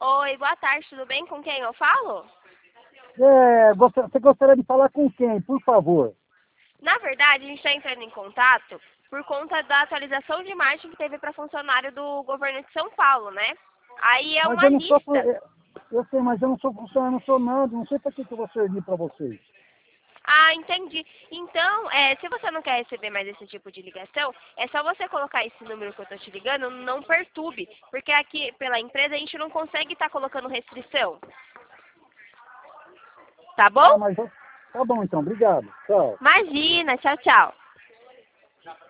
Oi, boa tarde, tudo bem? Com quem eu falo? Você gostaria de falar com quem, por favor? Na verdade, a gente está entrando em contato por conta da atualização de marketing que teve para funcionário do governo de São Paulo, né? Aí é Mas uma eu não sou, lista. eu sei, mas eu não sou funcionário, não sou nada, não sei para que eu vou servir para vocês. Ah, entendi. Então, se você não quer receber mais esse tipo de ligação, é só você colocar esse número que eu tô te ligando, não perturbe, porque aqui pela empresa a gente não consegue estar colocando restrição, tá bom? Tá bom então, obrigado. Tchau. Imagina, tchau, tchau.